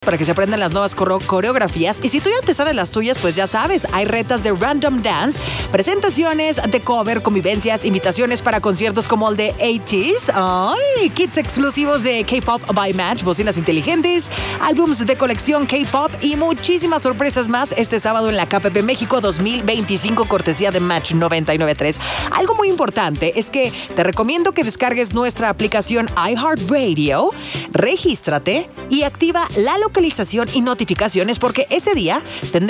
para que se aprendan las nuevas coreografías. Y si tú ya te sabes las tuyas, pues ya sabes, hay retas de Random Dance, presentaciones de cover, convivencias, invitaciones para conciertos como el de 80s, kits exclusivos de K-Pop by Match, bocinas inteligentes, álbums de colección K-Pop y muchísimas sorpresas más este sábado en la KPP México 2025, cortesía de Match 99.3. Algo muy importante es que te recomiendo que descargues nuestra aplicación iHeartRadio, regístrate y activa la localización y notificaciones porque ese día tendrás